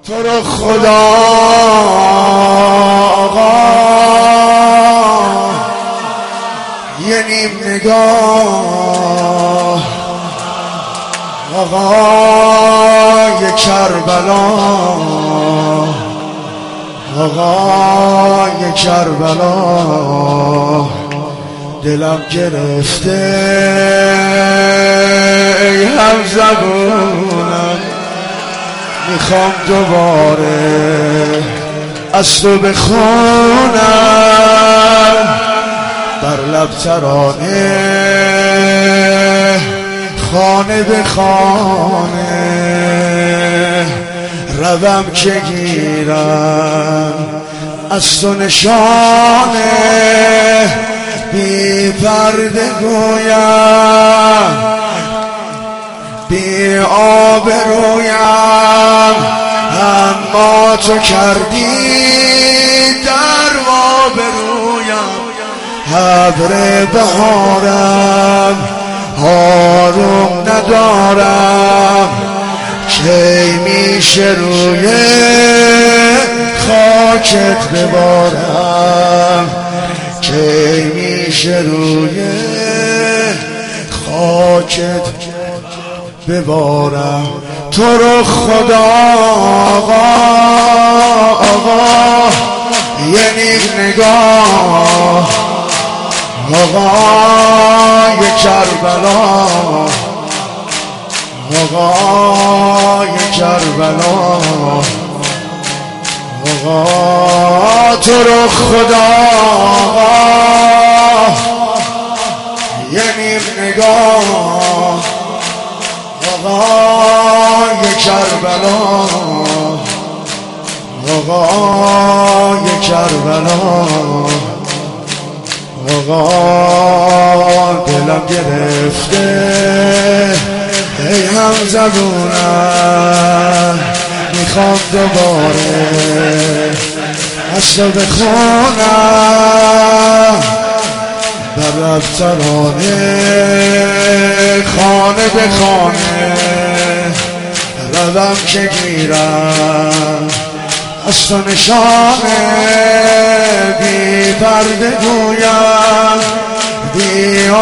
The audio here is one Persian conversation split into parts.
تو رو خدا آقا یه نیم نگاه آقای کربلا آقای کربلا دلم گرفته ای هم زبونم میخوام دوباره از تو بخونم بر لب ترانه خانه به خانه روم که گیرم از تو نشانه بی پرده گویم بی آبرویم اما تو کردی در آبرویم ابر بهارم آروم ندارم کی میشه روی خاکت ببارم کی میشه روی خاکت ببارم تو رو خدا آقا یه نیم نگاه آقای کربلا آقای کربلا آقا تو رو خدا یه نیم نگاه آقای کربلا آقای کربلا آقا دلم گرفته ای هم زبونم میخوام دوباره از تو بخونم بر لب ترانه خانه به خانه روم که گیرم از تو نشانه بی پرده گویم بی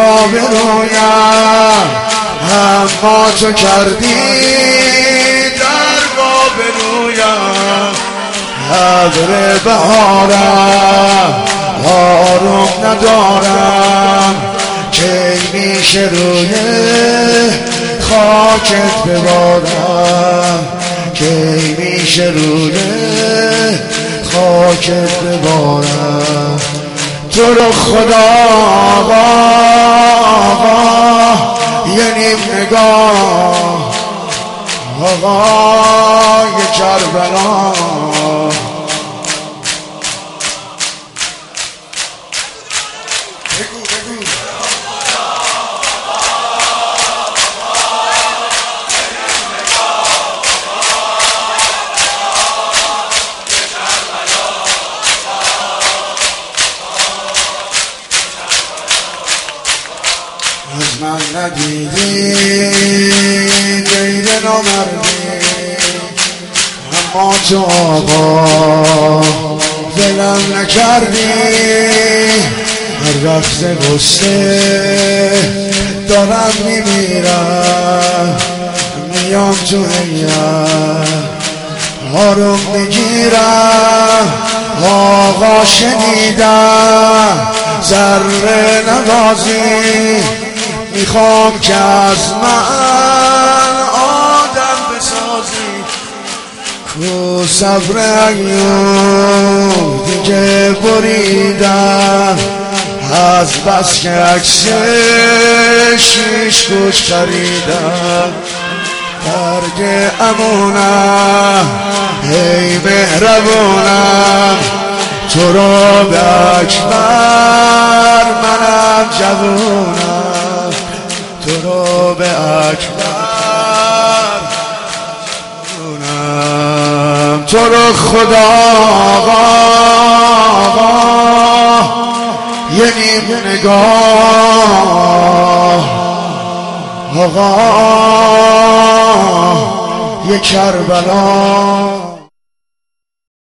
آبرویم اما تو کردی در آبرویم ابر بهارم آروم ندارم کی میشه روی خاکت ببارم کی میشه روی خاکت ببارم تو رو خدا آقا یه نیم نگاه آقای کربلا از من ندیدی غیر نامردی اما تو آقا دلم نکردی هر وقت غصه دارم میمیرم میام تو هیئت آروم میگیرم آقا شنیدم ذره نوازی میخوام که از من آدم بسازی کو صبر ایوب دیگه بریدم از بس که عکس شیش گوش خریدم برگ امونم ای مهربونم تو رو به اکبر منم جوونم تو رو به اکبر جوونم تو رو خدا آقا یه نیم نگاه آقا یه کربلا